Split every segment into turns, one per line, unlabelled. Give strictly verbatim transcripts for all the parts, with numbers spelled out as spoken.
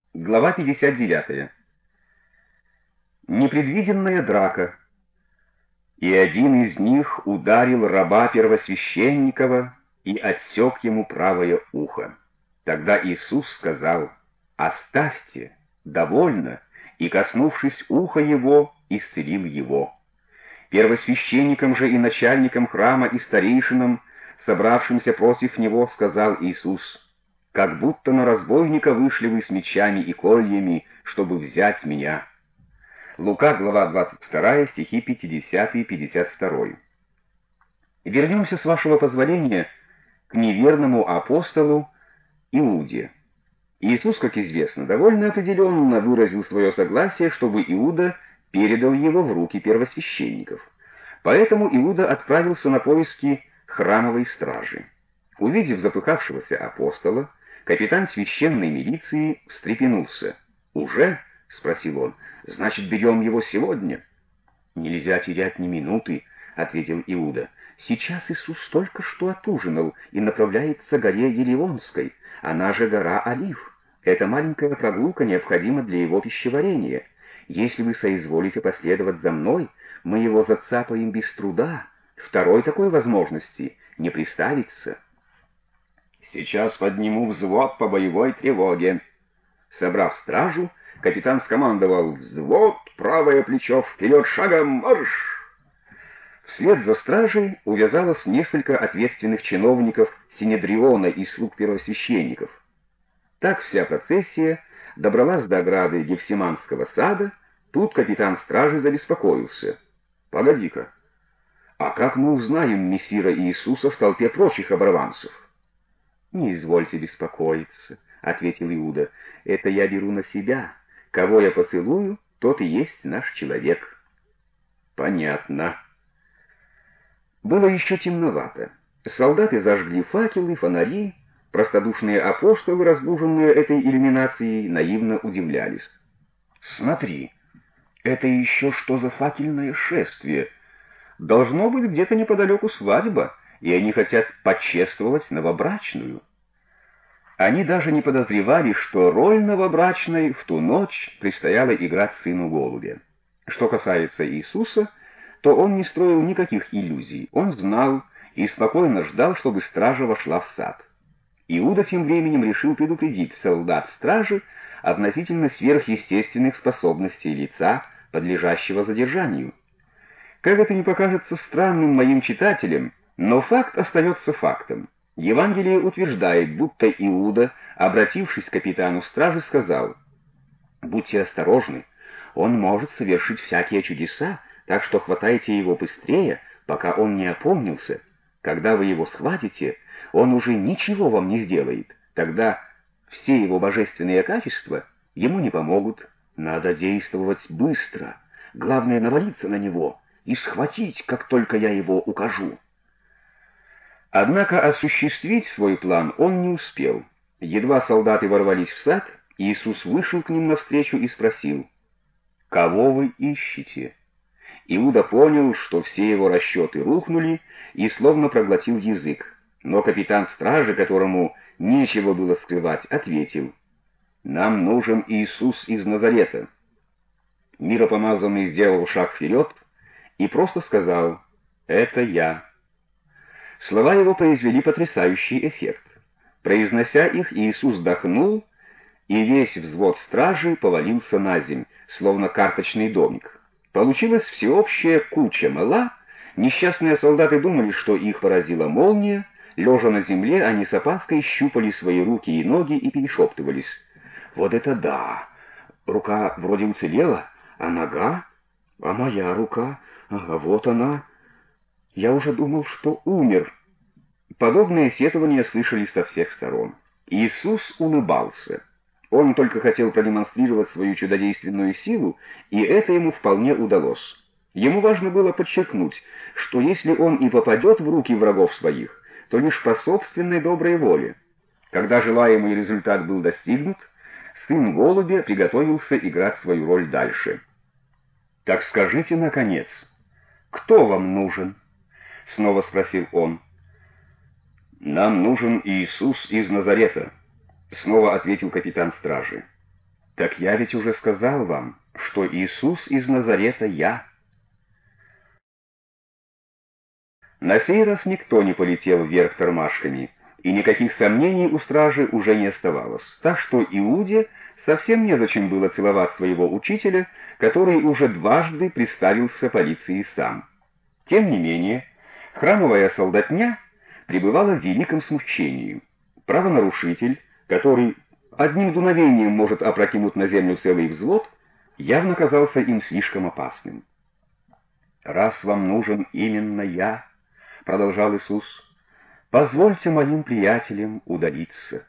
Глава пятьдесят девятая. Непредвиденная драка. И один из них ударил раба первосвященникова и отсек ему правое ухо. Тогда Иисус сказал: «Оставьте, довольно», и, коснувшись уха его, исцелил его. Первосвященникам же и начальникам храма и старейшинам, собравшимся против него, сказал Иисус: «Как будто на разбойника вышли вы с мечами и кольями, чтобы взять меня». Лука, глава двадцать вторая, стихи пятидесятый и пятьдесят второй. Вернемся, с вашего позволения, к неверному апостолу Иуде. Иисус, как известно, довольно определенно выразил свое согласие, чтобы Иуда передал его в руки первосвященников. Поэтому Иуда отправился на поиски храмовой стражи. Увидев запыхавшегося апостола, капитан священной милиции встрепенулся. «Уже?» — спросил он. «Значит, берем его сегодня?» «Нельзя терять ни минуты», — ответил Иуда. «Сейчас Иисус только что отужинал и направляется к горе Елеонской, она же гора Олив. Эта маленькая прогулка необходима для его пищеварения. Если вы соизволите последовать за мной, мы его зацапаем без труда. Второй такой возможности не представится». «Сейчас подниму взвод по боевой тревоге». Собрав стражу, капитан скомандовал: «Взвод, правое плечо вперед, шагом марш!» Вслед за стражей увязалось несколько ответственных чиновников Синедриона и слуг первосвященников. Так вся процессия добралась до ограды Гефсиманского сада. Тут капитан стражи забеспокоился. «Погоди-ка, а как мы узнаем мессира Иисуса в толпе прочих оборванцев?» «Не извольте беспокоиться», — ответил Иуда. «Это я беру на себя. Кого я поцелую, тот и есть наш человек». «Понятно». Было еще темновато. Солдаты зажгли факелы, фонари. Простодушные апостолы, разбуженные этой иллюминацией, наивно удивлялись. «Смотри, это еще что за факельное шествие? Должно быть, где-то неподалеку свадьба, и они хотят почествовать новобрачную». Они даже не подозревали, что роль новобрачной в ту ночь предстояло играть сыну голубя. Что касается Иисуса, то он не строил никаких иллюзий. Он знал и спокойно ждал, чтобы стража вошла в сад. Иуда тем временем решил предупредить солдат стражи относительно сверхъестественных способностей лица, подлежащего задержанию. Как это ни покажется странным моим читателям, но факт остается фактом. Евангелие утверждает, будто Иуда, обратившись к капитану стражи, сказал: «Будьте осторожны, он может совершить всякие чудеса, так что хватайте его быстрее, пока он не опомнился. Когда вы его схватите, он уже ничего вам не сделает. Тогда все его божественные качества ему не помогут. Надо действовать быстро. Главное — навалиться на него и схватить, как только я его укажу». Однако осуществить свой план он не успел. Едва солдаты ворвались в сад, Иисус вышел к ним навстречу и спросил: «Кого вы ищете?» Иуда понял, что все его расчеты рухнули, и словно проглотил язык. Но капитан стражи, которому нечего было скрывать, ответил: «Нам нужен Иисус из Назарета». Миропомазанный сделал шаг вперед и просто сказал: «Это я». Слова его произвели потрясающий эффект. Произнося их, Иисус вздохнул, и весь взвод стражи повалился на земь, словно карточный домик. Получилась всеобщая куча мыла. Несчастные солдаты думали, что их поразила молния. Лежа на земле, они с опаской щупали свои руки и ноги и перешептывались: «Вот это да! Рука вроде уцелела, а нога? А моя рука? Ага, вот она! Я уже думал, что умер». Подобные сетования слышались со всех сторон. Иисус улыбался. Он только хотел продемонстрировать свою чудодейственную силу, и это ему вполне удалось. Ему важно было подчеркнуть, что если он и попадет в руки врагов своих, то лишь по собственной доброй воле. Когда желаемый результат был достигнут, сын голубя приготовился играть свою роль дальше. «Так скажите, наконец, кто вам нужен?» — снова спросил он. «Нам нужен Иисус из Назарета», — снова ответил капитан стражи. Так я ведь уже сказал вам, что Иисус из Назарета я. На сей раз никто не полетел вверх тормашками, и никаких сомнений у стражи уже не оставалось, так что Иуде совсем незачем было целовать своего учителя, который уже дважды представился полиции сам. Тем не менее, храмовая солдатня пребывала в великом смущении. Правонарушитель, который одним дуновением может опрокинуть на землю целый взвод, явно казался им слишком опасным. «Раз вам нужен именно я, — продолжал Иисус, — позвольте моим приятелям удалиться».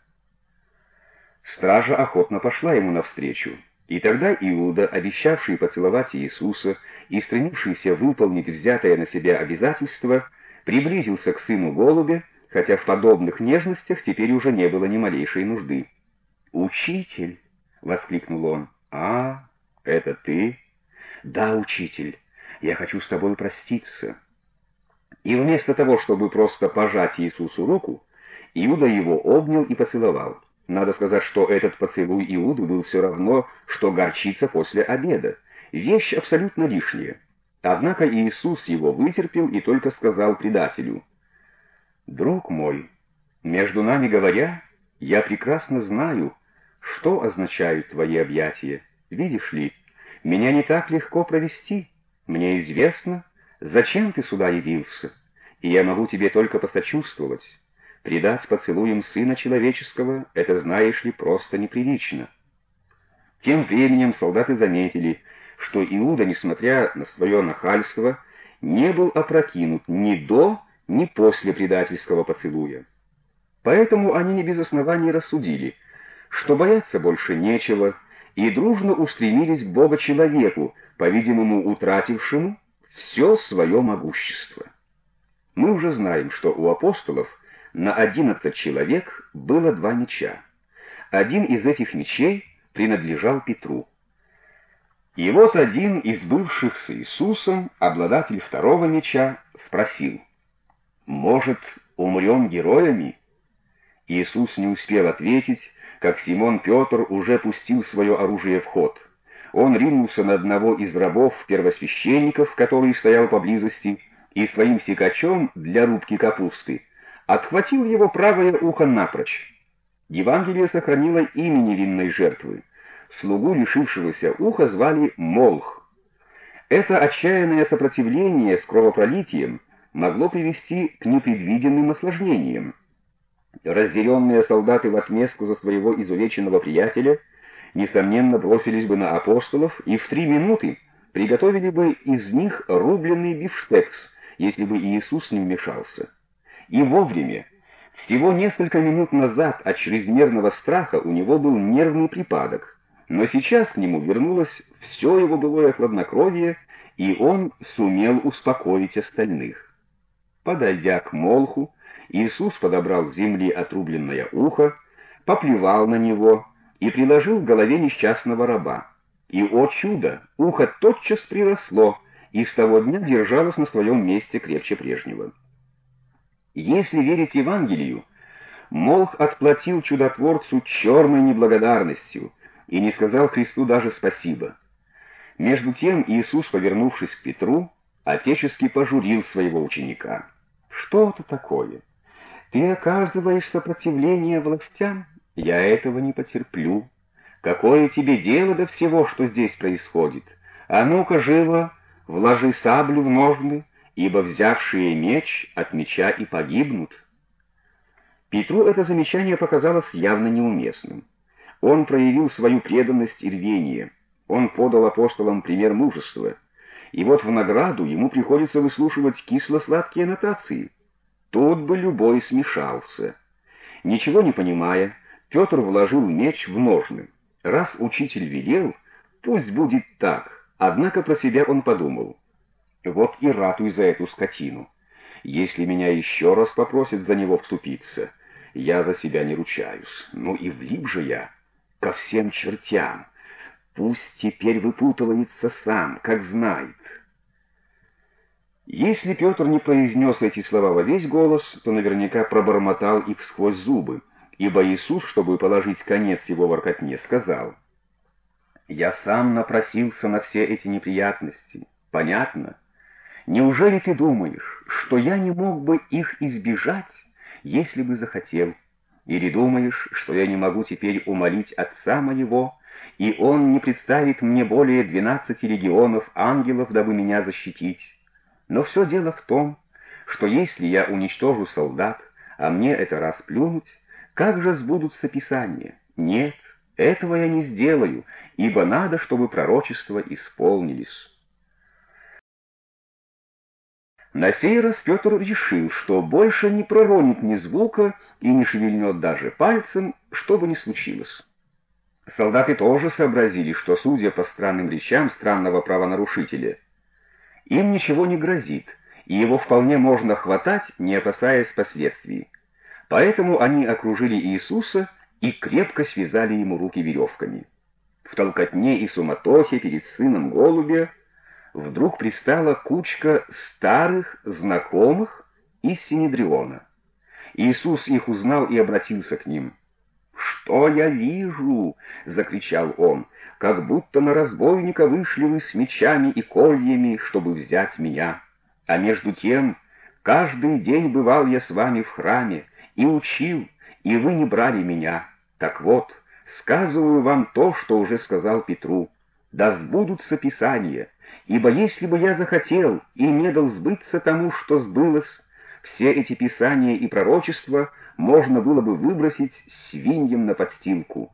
Стража охотно пошла ему навстречу, и тогда Иуда, обещавший поцеловать Иисуса и стремившийся выполнить взятое на себя обязательство, приблизился к сыну голубя, хотя в подобных нежностях теперь уже не было ни малейшей нужды. «Учитель!» — воскликнул он. «А, это ты?» «Да, учитель, я хочу с тобой проститься». И вместо того, чтобы просто пожать Иисусу руку, Иуда его обнял и поцеловал. Надо сказать, что этот поцелуй Иуды был все равно, что горчица после обеда, вещь абсолютно лишняя. Однако Иисус его вытерпел и только сказал предателю: «Друг мой, между нами говоря, я прекрасно знаю, что означают твои объятия. Видишь ли, меня не так легко провести. Мне известно, зачем ты сюда явился, и я могу тебе только посочувствовать. Предать поцелуем Сына Человеческого — это, знаешь ли, просто неприлично». Тем временем солдаты заметили, что Иуда, несмотря на свое нахальство, не был опрокинут ни до, ни после предательского поцелуя. Поэтому они не без оснований рассудили, что бояться больше нечего, и дружно устремились к Бога-человеку, по-видимому, утратившему все свое могущество. Мы уже знаем, что у апостолов на одиннадцать человек было два меча. Один из этих мечей принадлежал Петру. И вот один из бывших с Иисусом, обладатель второго меча, спросил: «Может, умрем героями?» Иисус не успел ответить, как Симон Петр уже пустил свое оружие в ход. Он ринулся на одного из рабов-первосвященников, который стоял поблизости, и своим секачом для рубки капусты отхватил его правое ухо напрочь. Евангелие сохранило имя невинной жертвы. Слугу, лишившегося уха, звали Молх. Это отчаянное сопротивление с кровопролитием могло привести к непредвиденным осложнениям. Разъяренные солдаты в отместку за своего изувеченного приятеля несомненно бросились бы на апостолов и в три минуты приготовили бы из них рубленый бифштекс, если бы Иисус не вмешался. И вовремя. Всего несколько минут назад от чрезмерного страха у него был нервный припадок, но сейчас к нему вернулось все его былое хладнокровие, и он сумел успокоить остальных. Подойдя к Молху, Иисус подобрал с земли отрубленное ухо, поплевал на него и приложил к голове несчастного раба. И, о чудо, ухо тотчас приросло, и с того дня держалось на своем месте крепче прежнего. Если верить Евангелию, Молх отплатил чудотворцу черной неблагодарностью и не сказал Христу даже спасибо. Между тем Иисус, повернувшись к Петру, отечески пожурил своего ученика: «Что это такое? Ты оказываешь сопротивление властям? Я этого не потерплю. Какое тебе дело до всего, что здесь происходит? А ну-ка, живо, вложи саблю в ножны, ибо взявшие меч от меча и погибнут». Петру это замечание показалось явно неуместным. Он проявил свою преданность и рвение. Он подал апостолам пример мужества. И вот в награду ему приходится выслушивать кисло-сладкие нотации. Тут бы любой смешался. Ничего не понимая, Петр вложил меч в ножны. Раз учитель велел, пусть будет так. Однако про себя он подумал: вот и ратуй за эту скотину. Если меня еще раз попросят за него вступиться, я за себя не ручаюсь. Ну и влип же я ко всем чертям. Пусть теперь выпутывается сам, как знает. Если Петр не произнес эти слова во весь голос, то наверняка пробормотал их сквозь зубы, ибо Иисус, чтобы положить конец его воркотне, сказал: Я сам напросился на все эти неприятности. Понятно? Неужели ты думаешь, что я не мог бы их избежать, если бы захотел? Или думаешь, что я не могу теперь умолить Отца моего, и Он не представит мне более двенадцати легионов ангелов, дабы меня защитить? Но все дело в том, что если я уничтожу солдат, а мне это расплюнуть, как же сбудутся Писания? Нет, этого я не сделаю, ибо надо, чтобы пророчества исполнились». На сей раз Петр решил, что больше не проронит ни звука и не шевельнет даже пальцем, что бы ни случилось. Солдаты тоже сообразили, что, судя по странным речам странного правонарушителя, им ничего не грозит, и его вполне можно хватать, не опасаясь последствий. Поэтому они окружили Иисуса и крепко связали ему руки веревками. В толкотне и суматохе перед сыном голубя вдруг пристала кучка старых знакомых из Синедриона. Иисус их узнал и обратился к ним. «Что я вижу?» — закричал он. «Как будто на разбойника вышли вы с мечами и кольями, чтобы взять меня. А между тем, каждый день бывал я с вами в храме и учил, и вы не брали меня. Так вот, сказываю вам то, что уже сказал Петру. Да сбудутся Писания, ибо если бы я захотел и не дал сбыться тому, что сбылось, все эти Писания и пророчества можно было бы выбросить свиньям на подстилку».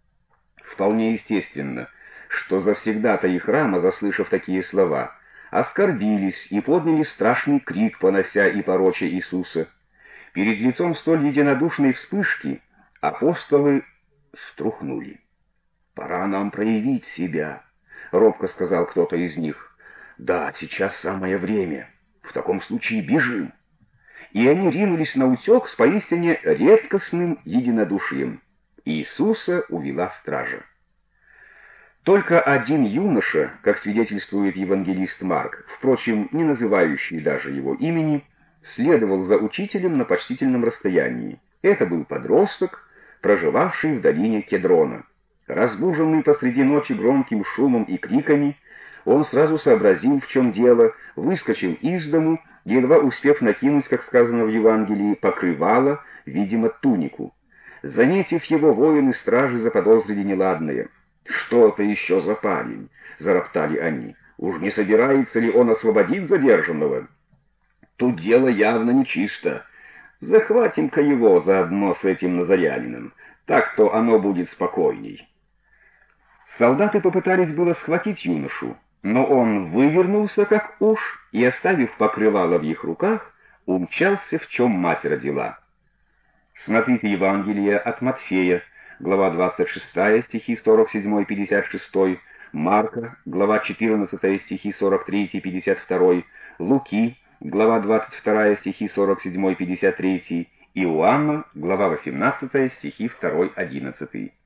Вполне естественно, что завсегдатаи храма, заслышав такие слова, оскорбились и подняли страшный крик, понося и пороча Иисуса. Перед лицом столь единодушной вспышки апостолы струхнули. «Пора нам проявить себя», — робко сказал кто-то из них. «Да, сейчас самое время. В таком случае бежим». И они ринулись наутек с поистине редкостным единодушием. Иисуса увела стража. Только один юноша, как свидетельствует евангелист Марк, впрочем, не называющий даже его имени, следовал за учителем на почтительном расстоянии. Это был подросток, проживавший в долине Кедрона. Разбуженный посреди ночи громким шумом и криками, он сразу сообразил, в чем дело, выскочил из дому, едва успев накинуть, как сказано в Евангелии, покрывало, видимо, тунику. Заметив его, воины-стражи заподозрили неладное. «Что это еще за парень?» — зароптали они. «Уж не собирается ли он освободить задержанного? Тут дело явно нечисто. Захватим-ка его заодно с этим назарянином. Так-то оно будет спокойней». Солдаты попытались было схватить юношу, но он вывернулся, как уж, и, оставив покрывало в их руках, умчался, в чем мать родила. Смотрите Евангелие от Матфея, глава двадцать шестая, стихи сорок семь пятьдесят шесть, Марка, глава четырнадцатая, стихи сорок три пятьдесят два, Луки, глава двадцать вторая, стихи сорок семь пятьдесят три, Иоанна, глава восемнадцатая, стихи два одиннадцать.